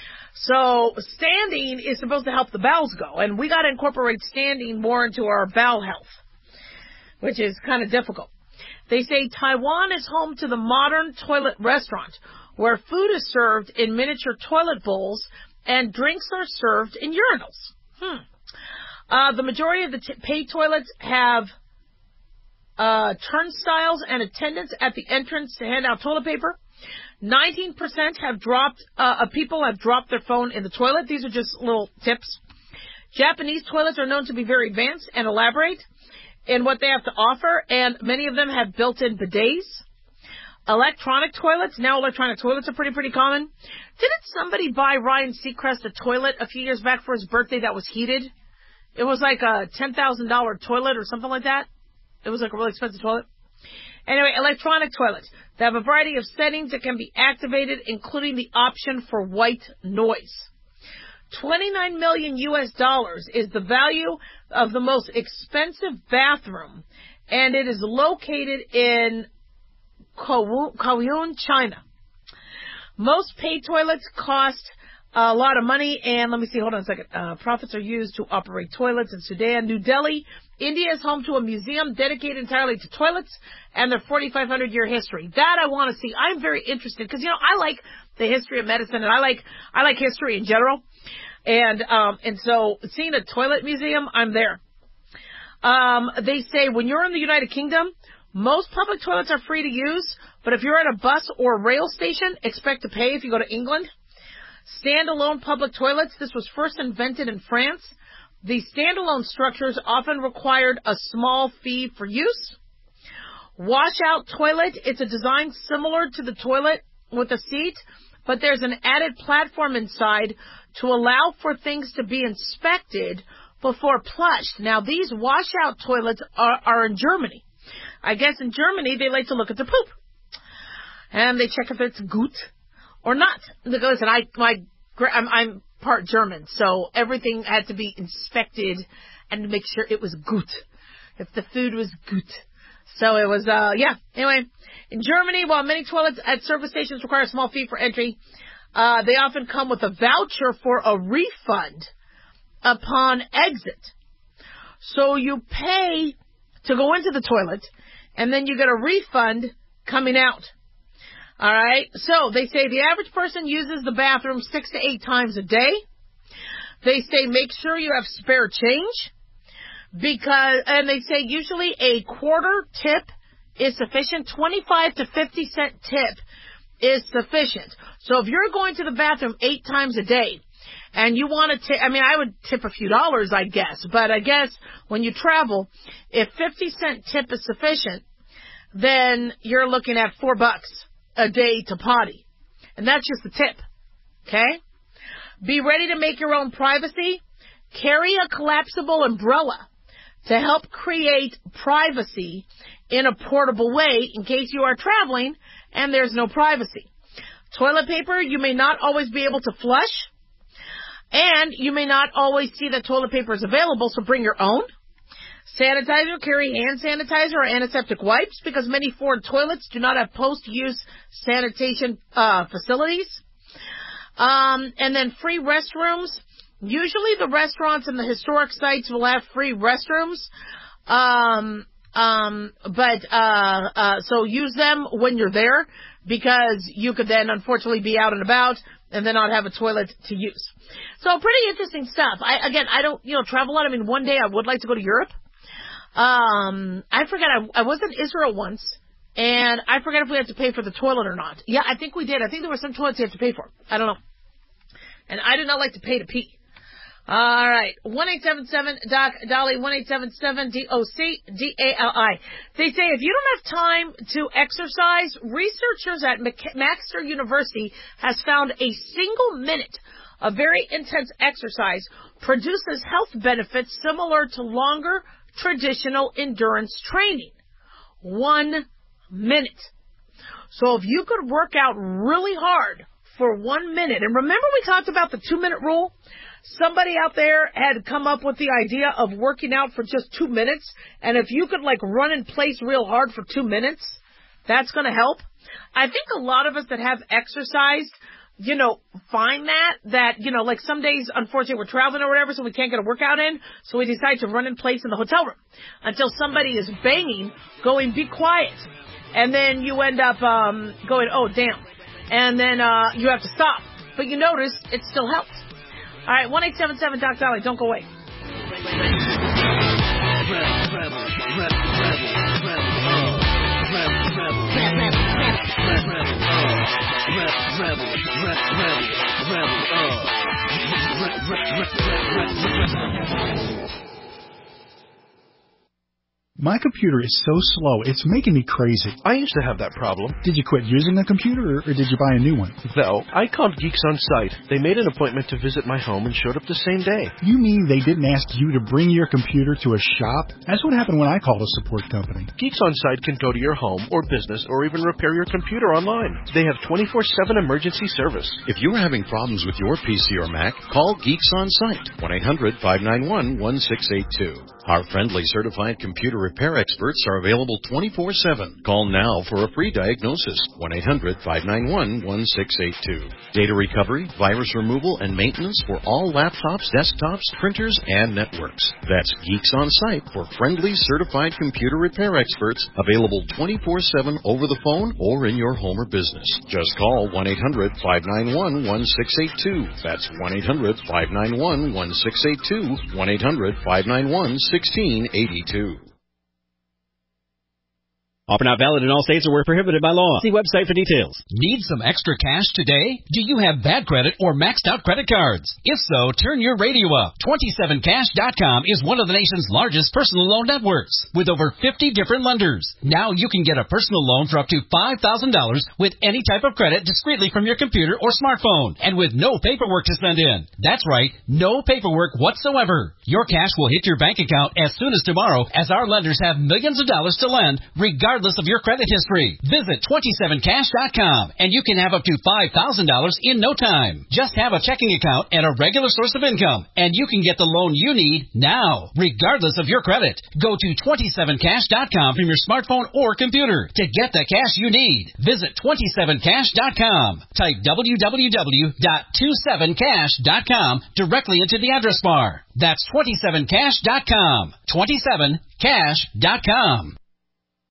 So standing is supposed to help the bowels go, and we got to incorporate standing more into our bowel health, which is kind of difficult. They say Taiwan is home to the modern toilet restaurant, where food is served in miniature toilet bowls and drinks are served in urinals. Hmm. Uh, the majority of the t- paid toilets have uh, turnstiles and attendants at the entrance to hand out toilet paper. nineteen percent have dropped, uh, people have dropped their phone in the toilet. These are just little tips. Japanese toilets are known to be very advanced and elaborate in what they have to offer, and many of them have built-in bidets. Electronic toilets, now electronic toilets are pretty, pretty common. Didn't somebody buy Ryan Seacrest a toilet a few years back for his birthday that was heated? It was like a ten thousand dollars toilet or something like that. It was like a really expensive toilet. Anyway, electronic toilets. They have a variety of settings that can be activated, including the option for white noise. twenty-nine million U S dollars is the value of the most expensive bathroom, and it is located in Kowloon, China. Most paid toilets cost a lot of money, and let me see, hold on a second. Uh, profits are used to operate toilets in Sudan. New Delhi, India is home to a museum dedicated entirely to toilets and their forty-five hundred year history. That I want to see. I'm very interested because, you know, I like the history of medicine, and I like I like history in general. And, um, and so seeing a toilet museum, I'm there. Um, they say when you're in the United Kingdom, most public toilets are free to use, but if you're at a bus or rail station, expect to pay if you go to England. Standalone public toilets, this was first invented in France. The standalone structures often required a small fee for use. Washout toilet, it's a design similar to the toilet with a seat, but there's an added platform inside to allow for things to be inspected before flushed. Now, these washout toilets are, are in Germany. I guess in Germany, they like to look at the poop. And they check if it's gut or not. Because I, my, I'm, I'm part German, so everything had to be inspected and to make sure it was gut. If the food was gut. So it was, uh, yeah. Anyway, in Germany, while many toilets at service stations require a small fee for entry, uh, they often come with a voucher for a refund upon exit. So you pay to go into the toilet, and then you get a refund coming out. All right? So they say the average person uses the bathroom six to eight times a day. They say make sure you have spare change. Because, and they say usually a quarter tip is sufficient. twenty-five to fifty cent tip is sufficient. So if you're going to the bathroom eight times a day and you want to tip, I mean, I would tip a few dollars, I guess. But I guess when you travel, if fifty cent tip is sufficient, then you're looking at four bucks a day to potty. And that's just the tip. Okay? Be ready to make your own privacy. Carry a collapsible umbrella to help create privacy in a portable way in case you are traveling and there's no privacy. Toilet paper, you may not always be able to flush, and you may not always see that toilet paper is available, so bring your own. Sanitizer, carry hand sanitizer or antiseptic wipes because many foreign toilets do not have post-use sanitation uh, facilities. Um, and then free restrooms. Usually the restaurants and the historic sites will have free restrooms, um, um, but, uh, uh, so use them when you're there because you could then unfortunately be out and about and then not have a toilet to use. So pretty interesting stuff. I, again, I don't, you know, travel a lot. I mean, one day I would like to go to Europe. Um, I forget, I, I was in Israel once and I forget if we had to pay for the toilet or not. Yeah, I think we did. I think there were some toilets you have to pay for. I don't know. And I did not like to pay to pee. All right. one eight seven seven Doc Dolly, one eight seven seven D O C D A L I. They say if you don't have time to exercise, researchers at Maxter University has found a single minute of very intense exercise produces health benefits similar to longer traditional endurance training. One minute. So if you could work out really hard for one minute, and remember we talked about the two-minute rule? Somebody out there had come up with the idea of working out for just two minutes, and if you could, like, run in place real hard for two minutes, that's going to help. I think a lot of us that have exercised, you know, find that, that, you know, like some days, unfortunately, we're traveling or whatever, so we can't get a workout in, so we decide to run in place in the hotel room until somebody is banging, going, be quiet. And then you end up um going, oh, damn. And then uh you have to stop. But you notice it still helps. All right, one eight seven seven Doc Dolly. Don't go away. My computer is so slow, it's making me crazy. I used to have that problem. Did you quit using the computer, or did you buy a new one? No, I called Geeks On Site. They made an appointment to visit my home and showed up the same day. You mean they didn't ask you to bring your computer to a shop? That's what happened when I called a support company. Geeks On Site can go to your home or business or even repair your computer online. They have twenty-four seven emergency service. If you're having problems with your P C or Mac, call Geeks On Site, one eight hundred five nine one one six eight two. Our friendly certified computer repair experts are available twenty-four seven. Call now for a free diagnosis. one eight hundred five nine one one six eight two. Data recovery, virus removal, and maintenance for all laptops, desktops, printers, and networks. That's Geeks On Site for friendly, certified computer repair experts available twenty-four seven over the phone or in your home or business. Just call one eight hundred five nine one one six eight two. That's one eight hundred five nine one one six eight two. one eight hundred five nine one one six eight two. Offer not valid in all states or where prohibited by law. See website for details. Need some extra cash today? Do you have bad credit or maxed out credit cards? If so, turn your radio up. twenty-seven cash dot com is one of the nation's largest personal loan networks with over fifty different lenders. Now you can get a personal loan for up to five thousand dollars with any type of credit discreetly from your computer or smartphone and with no paperwork to send in. That's right, no paperwork whatsoever. Your cash will hit your bank account as soon as tomorrow as our lenders have millions of dollars to lend regardless of your credit history. Visit twenty-seven cash dot com and you can have up to five thousand dollars in no time. Just have a checking account and a regular source of income and you can get the loan you need now, regardless of your credit. Go to twenty-seven cash dot com from your smartphone or computer to get the cash you need. Visit twenty-seven cash dot com. Type w w w dot twenty-seven cash dot com directly into the address bar. That's twenty-seven cash dot com. twenty-seven cash dot com.